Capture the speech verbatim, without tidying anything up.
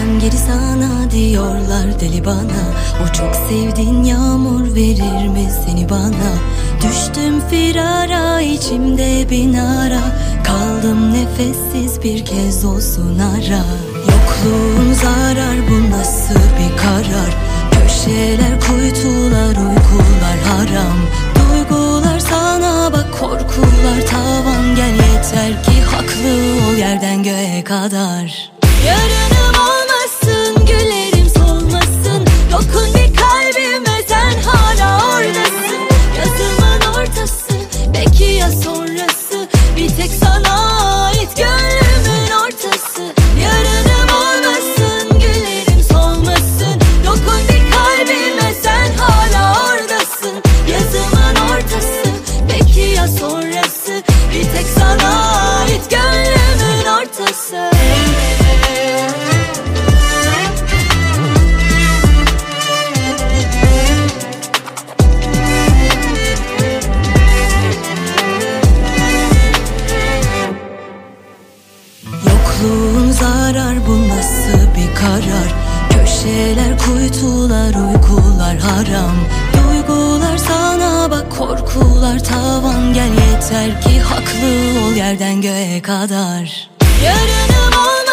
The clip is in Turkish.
Dön geri sana diyorlar deli bana. O çok sevdiğin yağmur verir mi seni bana? Düştüm firara, içimde bin ara. Kaldım nefessiz, bir kez olsun ara. Yokluğun zarar, bu nasıl bir karar? Köşeler, kuytular, uykular haram. Duygular sana bak, korkular tavan. Gel yeter ki haklı ol, yerden göğe kadar. Yarınım olmasın, güllerim solmasın. Dokun bir kalbime, sen hala oradasın. Yazımın ortası, belki ya sonrası. Bir tek sana ait gönlümün ortası. Yarınım olmasın, güllerim solmasın. Dokun bir kalbime, sen hala oradasın. Yazımın ortası, belki ya sonrası. Bir tek sana ait gönlümün ortası. Yokluğun zarar, bu nasıl bir karar? Köşeler, kuytular, uykular haram. Duygular sana bak, korkular tavan. Gel yeter ki haklı ol, yerden göğe kadar. Yarınım olmaz.